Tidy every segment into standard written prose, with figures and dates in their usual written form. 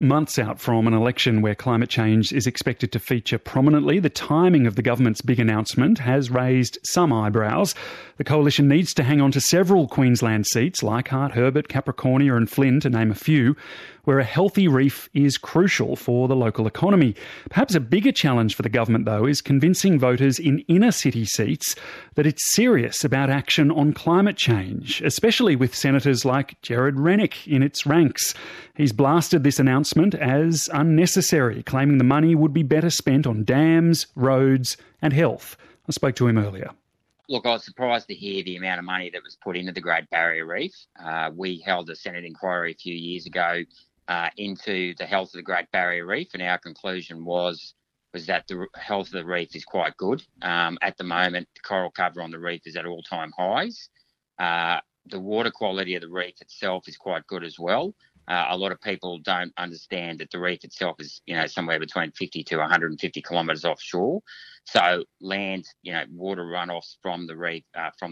Months out from an election where climate change is expected to feature prominently, the timing of the government's big announcement has raised some eyebrows. The coalition needs to hang on to several Queensland seats, Leichhardt, Herbert, Capricornia and Flynn, to name a few, where a healthy reef is crucial for the local economy. Perhaps a bigger challenge for the government, though, is convincing voters in inner city seats that it's serious about action on climate change, especially with senators like Gerard Rennick in its ranks. He's blasted this announcement as unnecessary, claiming the money would be better spent on dams, roads and health. I spoke to him earlier. Look, I was surprised to hear the amount of money that was put into the Great Barrier Reef. We held a Senate inquiry a few years ago into the health of the Great Barrier Reef, and our conclusion was that the health of the reef is quite good. At the moment, the coral cover on the reef is at all-time highs. The water quality of the reef itself is quite good as well. A lot of people don't understand that the reef itself is, somewhere between 50 to 150 kilometres offshore. So land, water runoffs from the reef,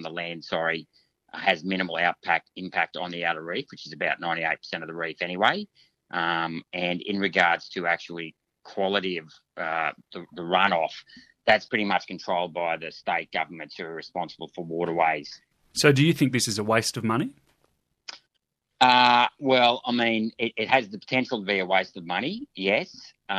has minimal impact on the outer reef, which is about 98% of the reef anyway. And in regards to actually quality of the runoff, that's pretty much controlled by the state governments who are responsible for waterways. So do you think this is a waste of money? It has the potential to be a waste of money, yes.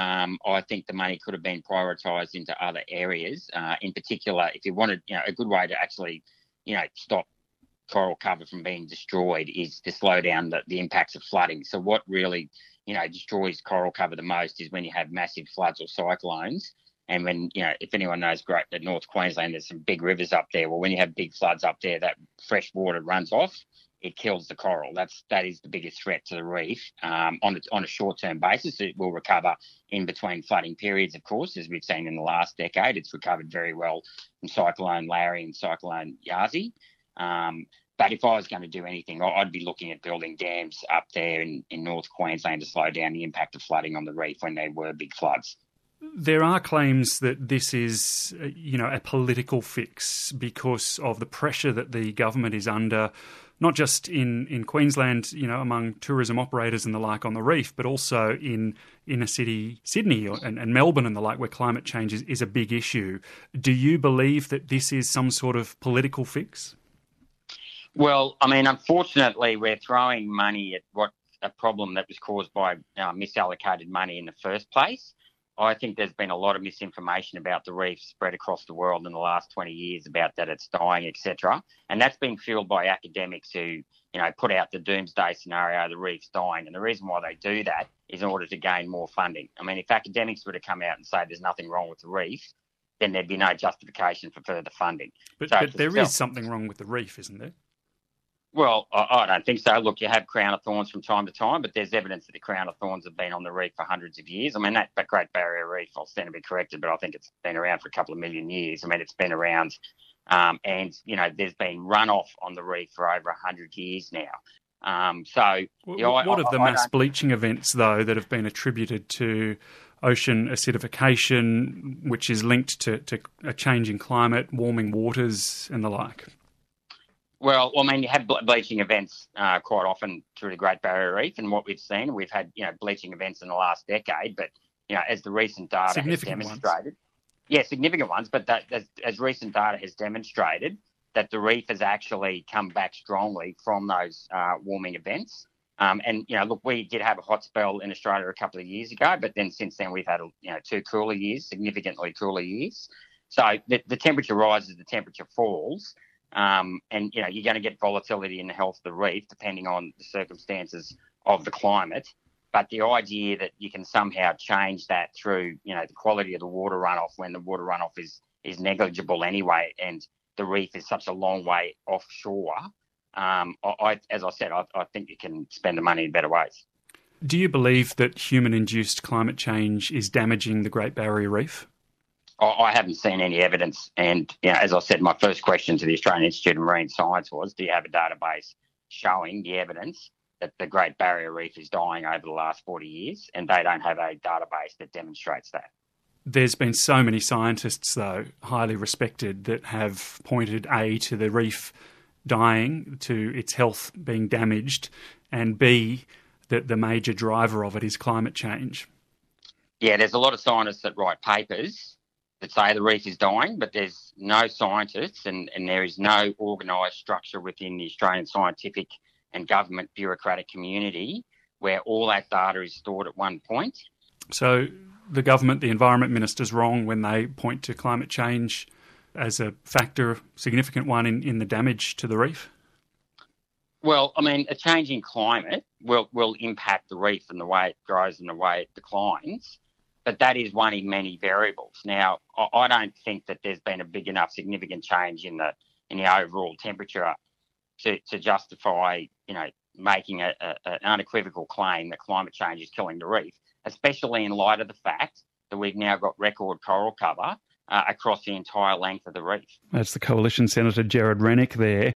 I think the money could have been prioritised into other areas. In particular, if you wanted, a good way to actually, stop coral cover from being destroyed is to slow down the impacts of flooding. So what really, destroys coral cover the most is when you have massive floods or cyclones. And when, if anyone knows that North Queensland, there's some big rivers up there. Well, when you have big floods up there, that fresh water runs off. It kills the coral. That is the biggest threat to the reef. On a short-term basis, it will recover in between flooding periods, of course, as we've seen in the last decade. It's recovered very well from Cyclone Larry and Cyclone Yasi. But if I was going to do anything, I'd be looking at building dams up there in North Queensland to slow down the impact of flooding on the reef when there were big floods. There are claims that this is, a political fix because of the pressure that the government is under, not just in Queensland, among tourism operators and the like on the reef, but also in inner city Sydney and Melbourne and the like, where climate change is a big issue. Do you believe that this is some sort of political fix? Well, unfortunately, we're throwing money at a problem that was caused by misallocated money in the first place. I think there's been a lot of misinformation about the reef spread across the world in the last 20 years about that it's dying, etc. And that's been fueled by academics who, put out the doomsday scenario, the reef's dying. And the reason why they do that is in order to gain more funding. If academics were to come out and say there's nothing wrong with the reef, then there'd be no justification for further funding. But there is something wrong with the reef, isn't there? Well, I don't think so. Look, you have crown of thorns from time to time, but there's evidence that the crown of thorns have been on the reef for hundreds of years. That Great Barrier Reef, I'll stand to be corrected, but I think it's been around for a couple of million years. It's been around, and there's been runoff on the reef for over 100 years now. What of the mass bleaching events, though, that have been attributed to ocean acidification, which is linked to a change in climate, warming waters and the like? Well, you have bleaching events quite often through the Great Barrier Reef, and what we've seen, we've had, bleaching events in the last decade, but, as the recent data has demonstrated, significant ones, but as recent data has demonstrated, that the reef has actually come back strongly from those warming events. We did have a hot spell in Australia a couple of years ago, but then since then we've had, 2 cooler years, significantly cooler years. So the temperature rises, the temperature falls. You're going to get volatility in the health of the reef depending on the circumstances of the climate. But the idea that you can somehow change that through, the quality of the water runoff when the water runoff is negligible anyway, and the reef is such a long way offshore, as I said, I think you can spend the money in better ways. Do you believe that human-induced climate change is damaging the Great Barrier Reef? I haven't seen any evidence. And, as I said, my first question to the Australian Institute of Marine Science was, do you have a database showing the evidence that the Great Barrier Reef is dying over the last 40 years? And they don't have a database that demonstrates that. There's been so many scientists, though, highly respected, that have pointed, A, to the reef dying, to its health being damaged, and B, the major driver of it is climate change. Yeah, there's a lot of scientists that write papers that say the reef is dying, but there's no scientists and there is no organised structure within the Australian scientific and government bureaucratic community where all that data is stored at one point. So the government, the Environment Minister's wrong when they point to climate change as a factor, significant one in the damage to the reef? Well, I mean, a changing climate will impact the reef and the way it grows and the way it declines, but that is one in many variables. Now, I don't think that there's been a big enough significant change in the overall temperature to justify, making an unequivocal claim that climate change is killing the reef, especially in light of the fact that we've now got record coral cover across the entire length of the reef. That's the Coalition Senator Gerard Rennick there.